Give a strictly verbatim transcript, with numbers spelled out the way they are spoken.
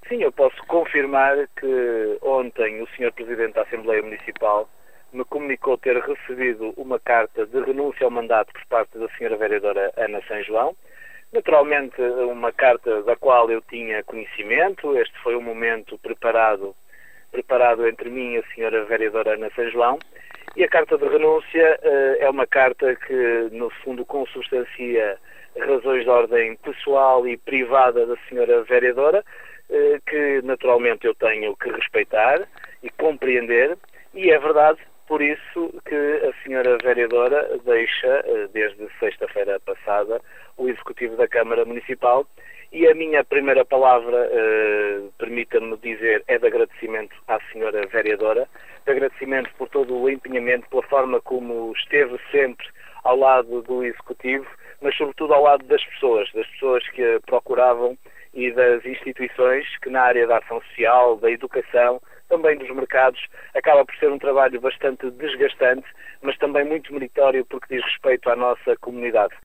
Sim, eu posso confirmar que ontem o senhor Presidente da Assembleia Municipal me comunicou ter recebido uma carta de renúncia ao mandato por parte da senhora Vereadora Ana São João. Naturalmente, uma carta da qual eu tinha conhecimento. Este foi um momento preparado, preparado entre mim e a senhora Vereadora Ana São João. E a carta de renúncia uh, é uma carta que, no fundo, consubstancia razões de ordem pessoal e privada da senhora Vereadora, uh, que naturalmente eu tenho que respeitar e compreender, e é verdade, por isso, que a senhora Vereadora deixa, uh, desde sexta-feira passada, o Executivo da Câmara Municipal, e a minha primeira palavra, uh, permita-me dizer, é de agradecimento à senhora Vereadora, de agradecimento por todo o empenhamento, pela forma como esteve sempre ao lado do Executivo, mas sobretudo ao lado das pessoas, das pessoas que a procuravam e das instituições que na área da ação social, da educação, também dos mercados, acaba por ser um trabalho bastante desgastante, mas também muito meritório porque diz respeito à nossa comunidade.